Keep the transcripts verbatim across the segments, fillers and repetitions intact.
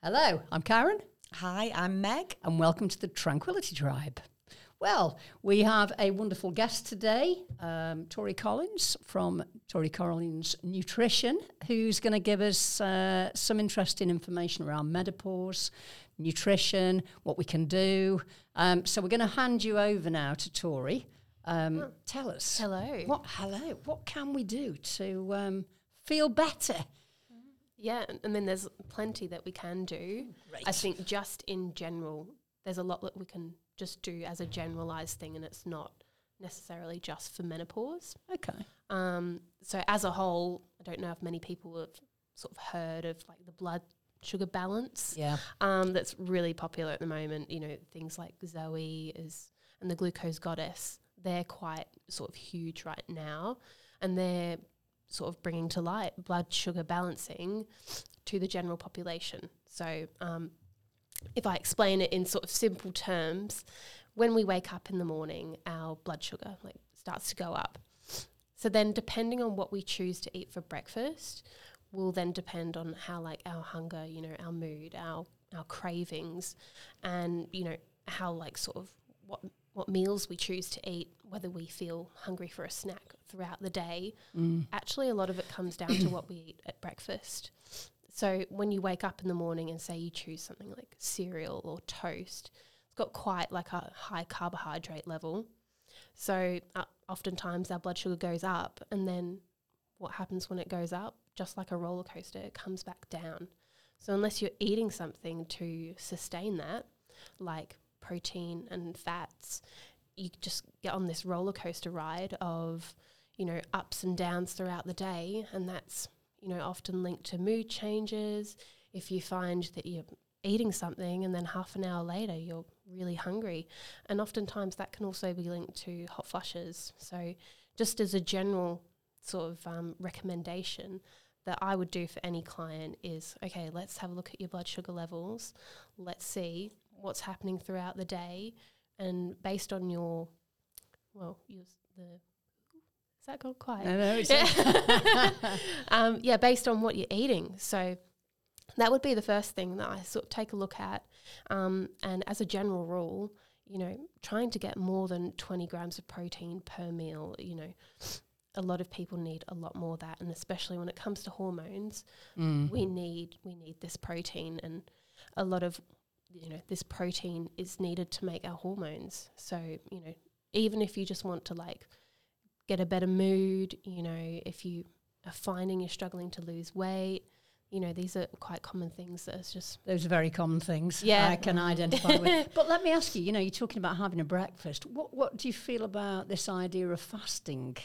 Hello, I'm Karen. Hi, I'm Meg. And welcome to the Tranquility Tribe. Well, we have a wonderful guest today, um, Tori Collins from Tori Collins Nutrition, who's going to give us uh, some interesting information around menopause, nutrition, what we can do. Um, so we're going to hand you over now to Tori. Um, oh. Tell us. Hello. What, hello. What can we do to um, feel better? Yeah, I mean, there's plenty that we can do. Great. I think just in general, there's a lot that we can just do as a generalised thing, and it's not necessarily just for menopause. Okay. Um, so as a whole, I don't know if many people have sort of heard of like the blood sugar balance. Yeah. Um, that's really popular at the moment. You know, things like Zoe is and the Glucose Goddess, they're quite sort of huge right now, and they're sort of bringing to light blood sugar balancing to the general population. So um, if I explain it in sort of simple terms, when we wake up in the morning, our blood sugar like starts to go up. So then depending on what we choose to eat for breakfast will then depend on how like our hunger, you know, our mood, our our cravings, and, you know, how like sort of what what meals we choose to eat, whether we feel hungry for a snack throughout the day. Mm. Actually, a lot of it comes down to what we eat at breakfast. So when you wake up in the morning and say you choose something like cereal or toast, it's got quite like a high carbohydrate level. So uh, oftentimes our blood sugar goes up, and then what happens when it goes up? Just like a roller coaster, it comes back down. So unless you're eating something to sustain that, like protein and fats, you just get on this roller coaster ride of, you know, ups and downs throughout the day, and that's, you know, often linked to mood changes. If you find that you're eating something and then half an hour later you're really hungry, and oftentimes that can also be linked to hot flushes. So just as a general sort of um, recommendation that I would do for any client is, okay, let's have a look at your blood sugar levels. Let's see what's happening throughout the day, and based on your, well, your the is that called quiet? No, no, it's yeah. um, yeah, based on what you're eating. So that would be the first thing that I sort of take a look at. Um, and as a general rule, you know, trying to get more than twenty grams of protein per meal. You know, a lot of people need a lot more of that, and especially when it comes to hormones, mm. we need we need this protein, and a lot of you know, this protein is needed to make our hormones. So, you know, even if you just want to like get a better mood, you know, if you are finding you're struggling to lose weight, you know, these are quite common things that is just... Those are very common things yeah. I can identify with. But let me ask you, you know, you're talking about having a breakfast. What what do you feel about this idea of fasting?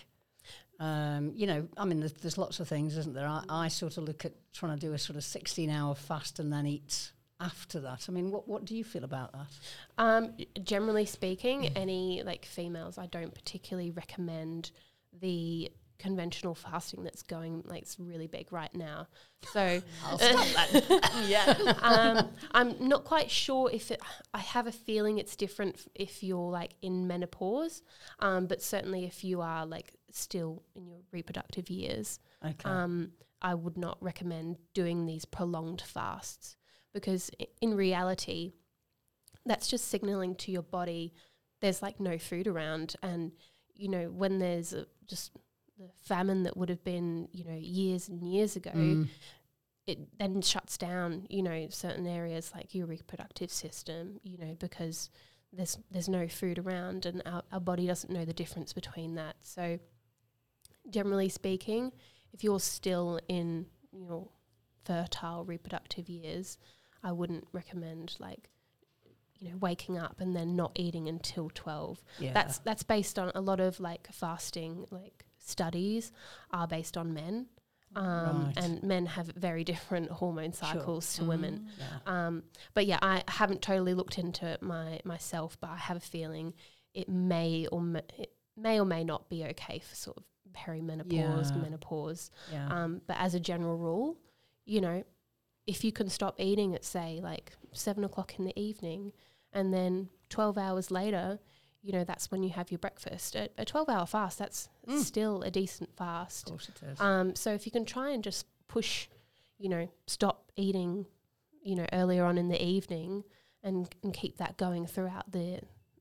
Um, you know, I mean, there's, there's lots of things, isn't there? I, I sort of look at trying to do a sort of sixteen-hour fast and then eat after that. I mean, what what do you feel about that? Um, generally speaking, any like females, I don't particularly recommend the conventional fasting that's going like it's really big right now. So I'll stop that. yeah, um, I'm not quite sure if it. I have a feeling it's different f- if you're like in menopause, um, but certainly if you are like still in your reproductive years, okay. um, I would not recommend doing these prolonged fasts. Because in reality, that's just signaling to your body there's like no food around. And, you know, when there's a, just the famine that would have been, you know, years and years ago, mm. it then shuts down, you know, certain areas like your reproductive system, you know, because there's there's no food around, and our, our body doesn't know the difference between that. So generally speaking, if you're still in your fertile reproductive years, I wouldn't recommend like, you know, waking up and then not eating until twelve. Yeah. That's that's based on a lot of like fasting like studies are based on men, um, right. and men have very different hormone cycles sure. to mm, women. Yeah. Um, but yeah, I haven't totally looked into it my myself, but I have a feeling it may or ma- it may or may not be okay for sort of perimenopause, yeah. menopause. Yeah. Um, but as a general rule, you know, if you can stop eating at, say, like seven o'clock in the evening, and then twelve hours later, you know, that's when you have your breakfast. A, a twelve-hour fast, that's mm. still a decent fast. Of course it is. Um, so if you can try and just push, you know, stop eating you know, earlier on in the evening, and, and keep that going throughout the,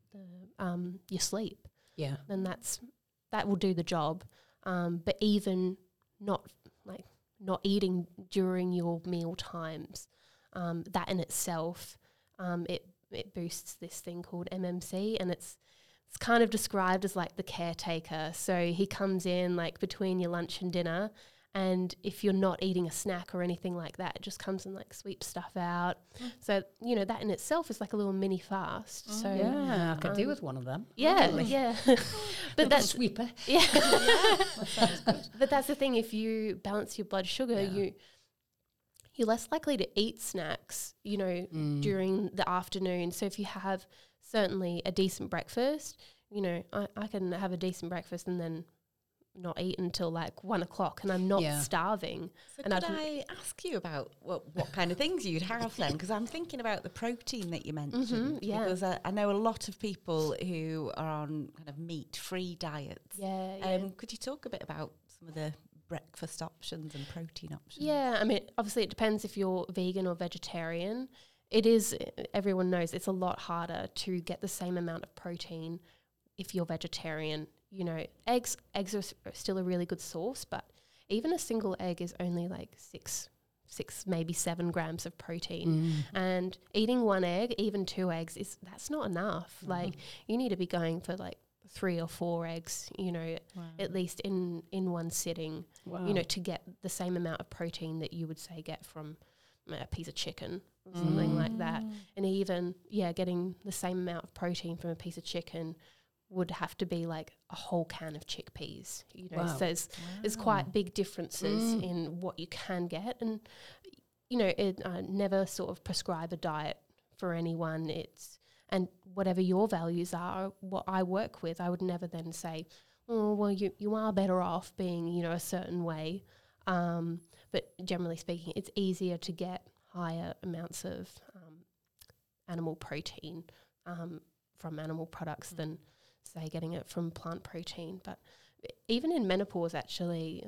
the um, your sleep. Yeah. Then that's that will do the job. Um, but even not like not eating during your meal times, um, that in itself, um, it it boosts this thing called M M C, and it's it's kind of described as like the caretaker. So he comes in like between your lunch and dinner, and if you're not eating a snack or anything like that, it just comes and like sweeps stuff out. Mm. So, you know, that in itself is like a little mini fast. Mm. So yeah, I could um, do with one of them. Yeah, really. yeah. But that's sweeper. Yeah. yeah, that sounds good. But that's the thing, if you balance your blood sugar, Yeah. you you're less likely to eat snacks, you know, Mm. during the afternoon. So if you have certainly a decent breakfast, you know, I, I can have a decent breakfast and then not eat until like one o'clock, and I'm not Yeah. starving. So and could I'd I ask you about what, what kind of things you'd have then? Because I'm thinking about the protein that you mentioned. Mhm, yeah. Because I, I know a lot of people who are on kind of meat-free diets. Yeah, yeah. Um, could you talk a bit about some of the breakfast options and protein options? Yeah, I mean, obviously it depends if you're vegan or vegetarian. It is, everyone knows it's a lot harder to get the same amount of protein if you're vegetarian. You know, eggs eggs are s- are still a really good source, but even a single egg is only like six, six maybe seven grams of protein. Mm. And eating one egg, even two eggs, is that's not enough. Mm-hmm. Like you need to be going for like three or four eggs, you know, Wow. at least in, in one sitting, Wow. you know, to get the same amount of protein that you would say get from a piece of chicken or something like that. And even, yeah, getting the same amount of protein from a piece of chicken would have to be like a whole can of chickpeas, you know. Wow. So there's, there's Wow. quite big differences Mm. in what you can get. And, you know, it, I never sort of prescribe a diet for anyone. It's, and whatever your values are, what I work with, I would never then say, oh, well, you, you are better off being, you know, a certain way. Um, but generally speaking, it's easier to get higher amounts of um, animal protein um, from animal products mm. than, say, getting it from plant protein. But even in menopause, actually,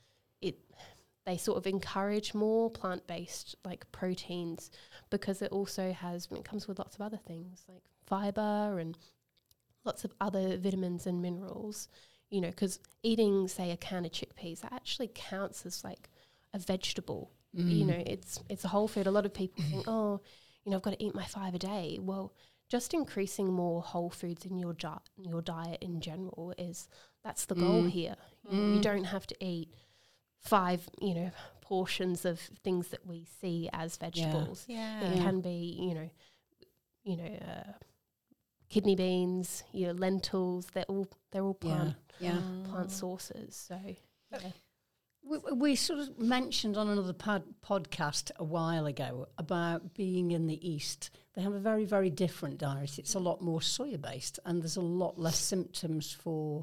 it they sort of encourage more plant-based like proteins because it also has, it comes with lots of other things like fiber and lots of other vitamins and minerals, you know, because eating, say, a can of chickpeas, that actually counts as like a vegetable. Mm. You know, it's it's a whole food. A lot of people think, oh, you know, I've got to eat my five a day. Well, just increasing more whole foods in your, di- your diet in general is, that's the mm. goal here. You, mm. you don't have to eat five, you know, portions of things that we see as vegetables. Yeah. It yeah. can be, you know, you know, uh, kidney beans, you know, lentils. They're all they're all plant yeah. Yeah. plant sources. So yeah. We, we sort of mentioned on another pod, podcast a while ago about being in the East. They have a very, very different diet. It's a lot more soya-based, and there's a lot less symptoms for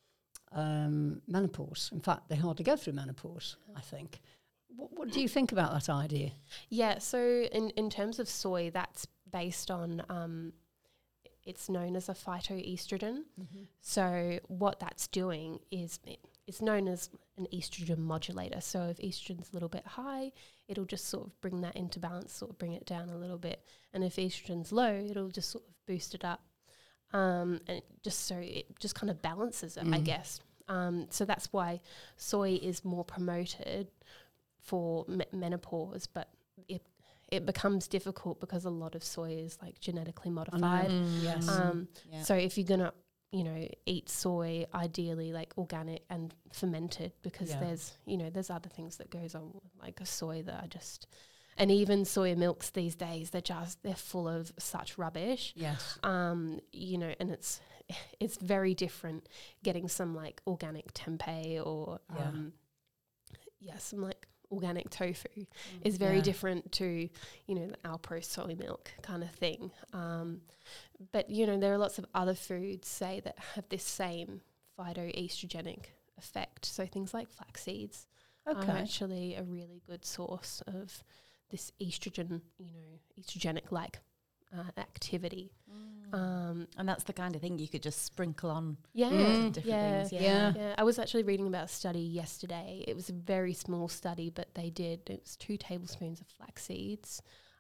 um, menopause. In fact, they hardly go through menopause, I think. What, what do you think about that idea? Yeah, so in, in terms of soy, that's based on, um, it's known as a phytoestrogen. Mm-hmm. So what that's doing is it, it's known as an estrogen modulator. So if estrogen's a little bit high, it'll just sort of bring that into balance, sort of bring it down a little bit. And if estrogen's low, it'll just sort of boost it up. Um, and it just so it just kind of balances it, mm. I guess. Um, so that's why soy is more promoted for me- menopause, but it it becomes difficult because a lot of soy is like genetically modified. Mm, yes. Um, yeah. So if you're gonna, you know, eat soy, ideally like organic and fermented, because yeah. there's, you know, there's other things that goes on with like a soy that are just, and even soya milks these days, they're just, they're full of such rubbish. Yes. Um, you know, and it's, it's very different getting some like organic tempeh or, yeah. um, yeah, some like organic tofu mm. is very yeah. different to, you know, the Alpro soy milk kind of thing. Um, but, you know, there are lots of other foods, say, that have this same phytoestrogenic effect. So things like flax seeds okay. are actually a really good source of this estrogen, you know, estrogenic-like uh, activity. Mm. Um, and that's the kind of thing you could just sprinkle on yeah, mm. different yeah, things. Yeah. Yeah. yeah. I was actually reading about a study yesterday. It was a very small study, but they did, it was two tablespoons of flax seeds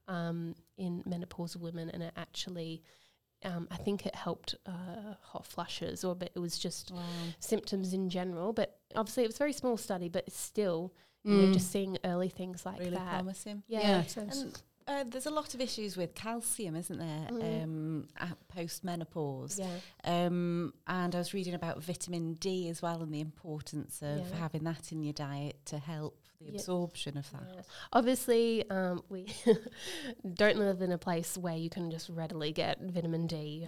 um, in menopausal women, and it actually, um, I think it helped uh, hot flushes, or but it was just Wow. symptoms in general. But obviously, it was a very small study, but it's still, you know, just seeing early things like Really that. promising. Yeah, Yeah. so it's- And uh, there's a lot of issues with calcium, isn't there, Mm. um, at post-menopause. yeah. Um, and I was reading about vitamin D as well and the importance of Yeah. having that in your diet to help the Yeah. absorption of that. Yeah. Obviously, um, we don't live in a place where you can just readily get vitamin D.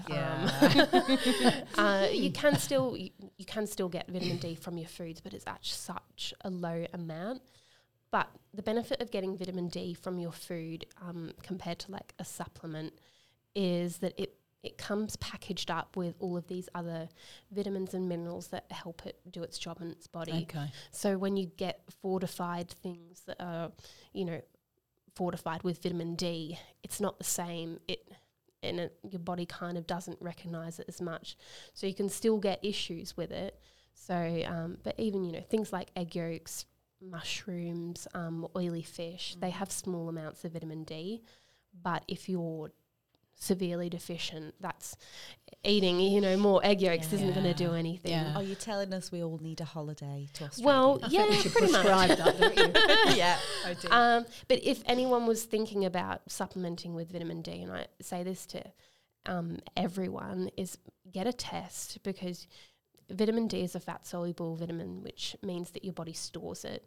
Yeah. Um, uh, you can still you, you can still get vitamin D from your foods, but it's at such a low amount. But the benefit of getting vitamin D from your food, um, compared to like a supplement, is that it it comes packaged up with all of these other vitamins and minerals that help it do its job in its body. Okay. So when you get fortified things that are, you know, fortified with vitamin D, it's not the same. It and it, your body kind of doesn't recognize it as much. So you can still get issues with it. So, um, but even, you know, things like egg yolks, mushrooms, um, oily fish, Mm. they have small amounts of vitamin D. But if you're severely deficient, that's eating, you know, more egg yolks isn't going to do Yeah. anything. Yeah. Are you telling us we all need a holiday to Australia? Well, I yeah, think we should pretty much. prescribe that, don't you? yeah, I do. Um, but if anyone was thinking about supplementing with vitamin D, and I say this to um, everyone, is get a test, because vitamin D is a fat-soluble vitamin, which means that your body stores it.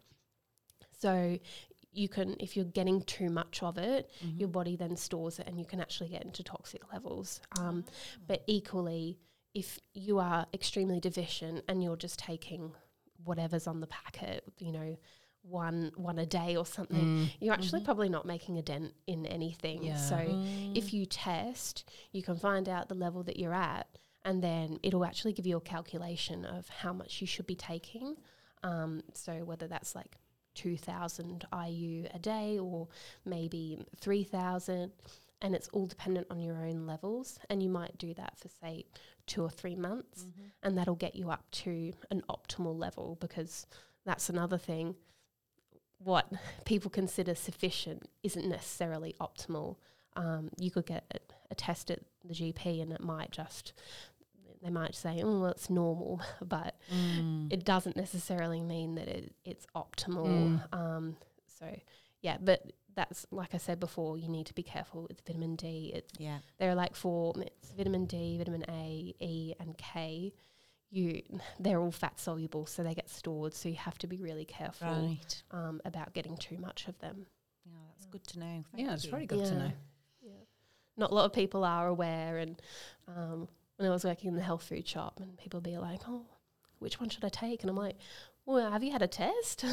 So you can, if you're getting too much of it, Mhm. your body then stores it, and you can actually get into toxic levels. Um, But equally, if you are extremely deficient and you're just taking whatever's on the packet, you know, one one a day or something, Mm. you're actually Mhm. probably not making a dent in anything. Yeah. So Mm. if you test, you can find out the level that you're at, and then it'll actually give you a calculation of how much you should be taking. Um, so whether that's like two thousand I U a day or maybe three thousand, and it's all dependent on your own levels. And you might do that for, say, two or three months, Mhm. and that'll get you up to an optimal level, because that's another thing. What people consider sufficient isn't necessarily optimal. Um, you could get a, a test at the G P, and it might just, they might say, oh, well, it's normal, but Mm. it doesn't necessarily mean that it, it's optimal. Mm. Um, so, yeah, but that's, like I said before, you need to be careful with vitamin D. It's, Yeah. there are like four, it's vitamin D, vitamin A, E, and K. You, they're all fat soluble, so they get stored. So you have to be really careful Right. um, about getting too much of them. Yeah, that's good to know. Thank Yeah, it's you. very good to know. Yeah. Not a lot of people are aware. And um, when I was working in the health food shop, and people be like, "Oh, which one should I take?" And I'm like, "Well, have you had a test?"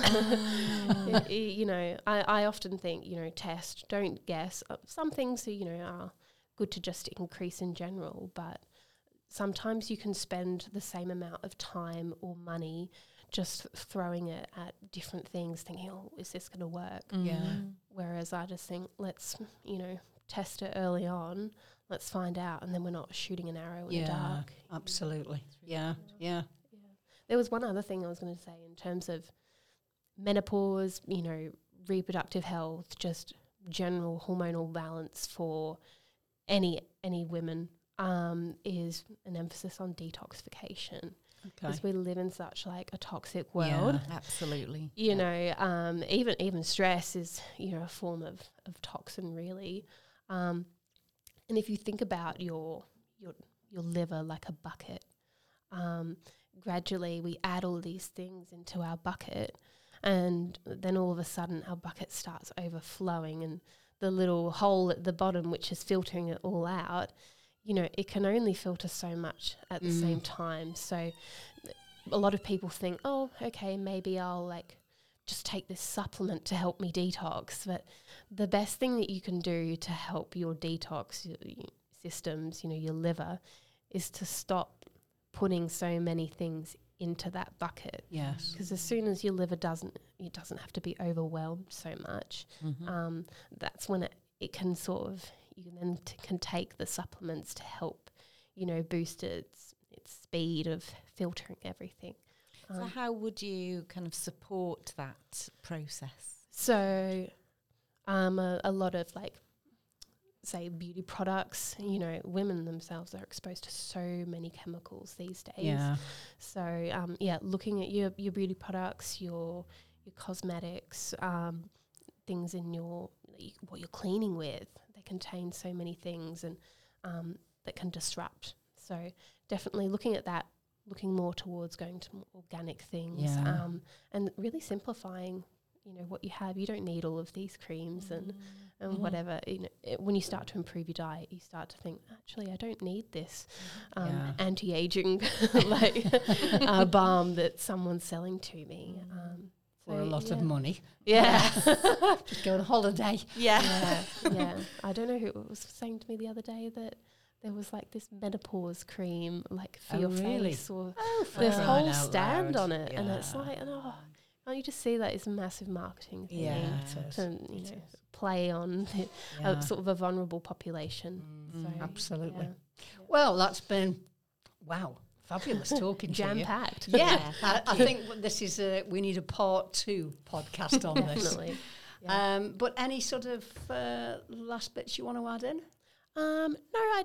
Ah. Y- you know, I, I often think, you know, test, don't guess. Uh, Some things, you know, are good to just increase in general, but sometimes you can spend the same amount of time or money just throwing it at different things, thinking, oh, is this going to work? Yeah. Mm. Whereas I just think, let's, you know, test it early on, let's find out, and then we're not shooting an arrow in Yeah, the dark. absolutely. Yeah, yeah. Yeah. There was one other thing I was going to say in terms of menopause, you know, reproductive health, just general hormonal balance for any any women, um, is an emphasis on detoxification, Okay. because we live in such like a toxic world. Yeah. Absolutely. You Yeah. know, um, even even stress is, you know, a form of, of toxin, really. Um, and if you think about your your your liver like a bucket, um, gradually we add all these things into our bucket, and then all of a sudden our bucket starts overflowing, and the little hole at the bottom, which is filtering it all out, you know, it can only filter so much at the Mm. same time. So a lot of people think, oh, okay, maybe I'll like just take this supplement to help me detox. But the best thing that you can do to help your detox y- y- systems, you know, your liver, is to stop putting so many things into that bucket. Yes. Because as soon as your liver doesn't, it doesn't have to be overwhelmed so much. Mhm. Um, that's when it, it can sort of, you can then t- can take the supplements to help, you know, boost its its speed of filtering everything. So Um, how would you kind of support that process? so um, a, a lot of like say beauty products, you know, women themselves are exposed to so many chemicals these days. Yeah. So um, yeah, looking at your your beauty products, your your cosmetics, um, things in your what you're cleaning with, they contain so many things and um, that can disrupt. So definitely looking at that, looking more towards going to more organic things, Yeah. um, and really simplifying. You know what you have. You don't need all of these creams and and Mhm. whatever. You know, it, when you start to improve your diet, you start to think, actually, I don't need this um, Yeah. anti-aging like uh, balm that someone's selling to me um, For so a lot yeah. of money. Yeah, Just go on holiday. Yeah. yeah, yeah. I don't know who was saying to me the other day that there was like this menopause cream, like for Oh, your really? face, or Oh, for this crying whole out stand loud. on it, and it's Yeah. like, oh, can't you just see that it's a massive marketing thing? Yeah. it is. To, you know, play on the, Yeah. a sort of a vulnerable population. Mm, So, absolutely. yeah. Well, that's been, wow, fabulous talking to Jam you. packed. Yeah, I, I think w- this is a, we need a part two podcast on this. Definitely. Yeah. Um, but any sort of uh, last bits you want to add in? Um, no, I.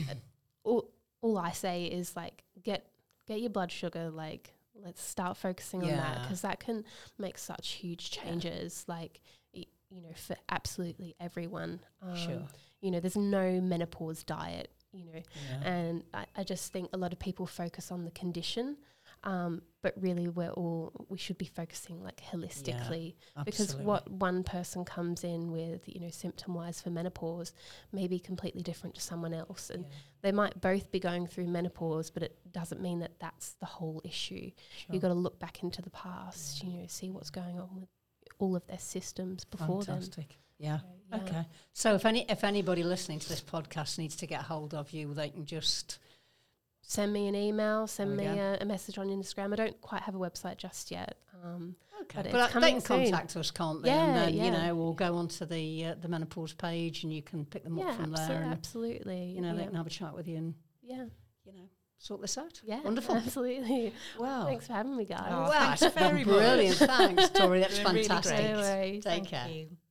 all, all I say is like get get your blood sugar. Like let's start focusing on that Yeah. because that can make such huge changes. Like y- you know, for absolutely everyone. Um, Sure. You know, there's no menopause diet. You know, Yeah. and I, I just think a lot of people focus on the condition, um, but really we're all we should be focusing like holistically because Absolutely. what one person comes in with, you know, symptom wise for menopause may be completely different to someone else, and Yeah. they might both be going through menopause, but it doesn't mean that that's the whole issue. Sure. You've got to look back into the past, you know, see what's going on with all of their systems before Fantastic. Yeah. then. So, yeah. Okay. So if any if anybody listening to this podcast needs to get hold of you, they can just Send me an email, send There me we go. a, a message on Instagram. I don't quite have a website just yet. Um, okay. But But, it's uh, they coming can soon. contact us, can't they? Yeah, and then yeah. you know we'll go onto the uh, the menopause page, and you can pick them yeah, up from abso- there. And, absolutely. you know they yeah. can have a chat with you and yeah, you know sort this out. yeah, Wonderful. absolutely. Wow. Thanks for having me, guys. Oh, Wow, thanks very much. brilliant. Thanks, Tori. That's Been really fantastic. great. No worries. Take Thank care. you.